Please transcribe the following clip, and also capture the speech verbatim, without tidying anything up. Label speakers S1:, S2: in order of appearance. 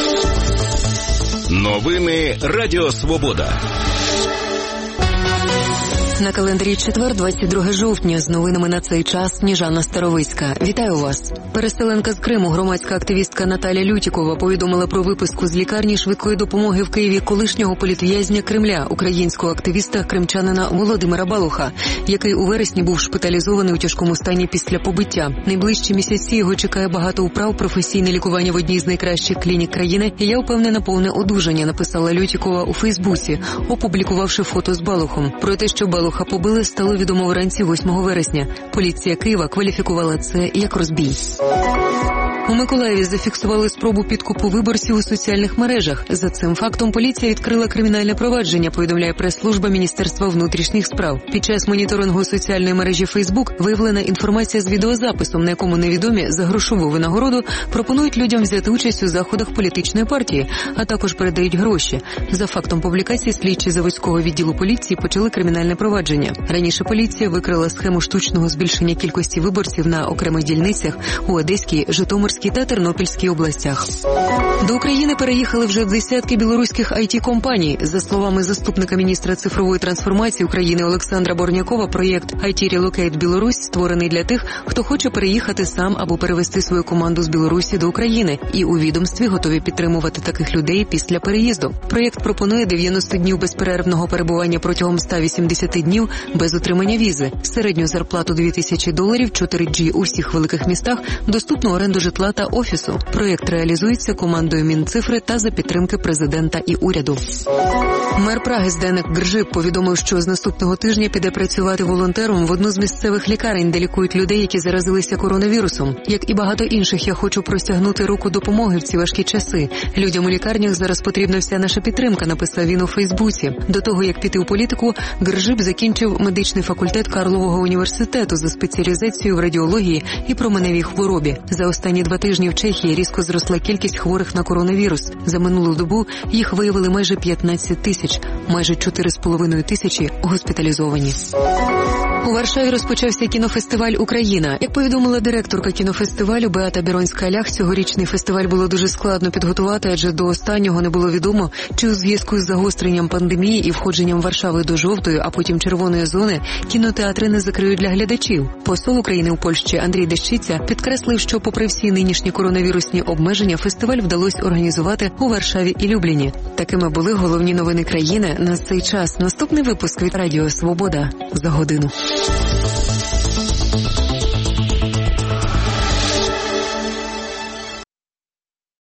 S1: Новини Радіо Свобода.
S2: На календарі четвер, двадцять друге жовтня. З новинами на цей час Сніжана Старовицька. Вітаю вас. Переселенка з Криму, громадська активістка Наталя Лютікова повідомила про виписку з лікарні швидкої допомоги в Києві колишнього політв'язня Кремля, українського активіста кримчанина Володимира Балуха, який у вересні був шпиталізований у тяжкому стані після побиття. Найближчі місяці його чекає багато управ, професійне лікування в одній з найкращих клінік країни. І я впевнена, повне одужання, написала Лютікова у Фейсбуці, опублікувавши фото з Балухом. Про те, що Балух Балуха побили, стало відомо вранці восьмого вересня. Поліція Києва кваліфікувала це як розбій. У Миколаєві зафіксували спробу підкупу виборців у соціальних мережах. За цим фактом поліція відкрила кримінальне провадження, повідомляє прес-служба Міністерства внутрішніх справ. Під час моніторингу соціальної мережі Фейсбук виявлена інформація з відеозаписом, на якому невідомі за грошову винагороду пропонують людям взяти участь у заходах політичної партії, а також передають гроші. За фактом публікації слідчі Заводського відділу поліції почали кримінальне провадження. Раніше поліція викрила схему штучного збільшення кількості виборців на окремих дільницях у Одеській, Житомирській та Тернопільській областях. До України переїхали вже десятки білоруських ай ті-компаній. За словами заступника міністра цифрової трансформації України Олександра Борнякова, проєкт ай ті Relocate Білорусь створений для тих, хто хоче переїхати сам або перевести свою команду з Білорусі до України. І у відомстві готові підтримувати таких людей після переїзду. Проєкт пропонує дев'яносто днів безперервного перебування протягом ста вісімдесяти днів без отримання візи, середню зарплату дві тисячі доларів, чотири джі у всіх великих містах, доступну оренду житла та офісу. Проєкт реалізується командою Мінцифри та за підтримки президента і уряду. Мер Праги Зденек Гржиб повідомив, що з наступного тижня піде працювати волонтером в одну з місцевих лікарень, де лікують людей, які заразилися коронавірусом. Як і багато інших, я хочу простягнути руку допомоги в ці важкі часи. Людям у лікарнях зараз потрібна вся наша підтримка, написав він у Фейсбуці. До того, як піти у політику, Гржиб закінчив медичний факультет Карлового університету за спеціалізацією в радіології і променевій хворобі. За останні два тижні в Чехії різко зросла кількість хворих на коронавірус. За минулу добу їх виявили майже п'ятнадцять тисяч, майже чотири з половиною тисячі госпіталізовані. У Варшаві розпочався кінофестиваль «Україна». Як повідомила директорка кінофестивалю Беата Біронська-Лях, цьогорічний фестиваль було дуже складно підготувати, адже до останнього не було відомо, чи у зв'язку з загостренням пандемії і входженням Варшави до жовтої, а потім червоної зони, кінотеатри не закриють для глядачів. Посол України у Польщі Андрій Дещиця підкреслив, що попри всі нинішні коронавірусні обмеження, фестиваль вдалося організувати у Варшаві і Любліні. Такими були головні новини країни на цей час. Наступний випуск від Радіо Свобода за годину.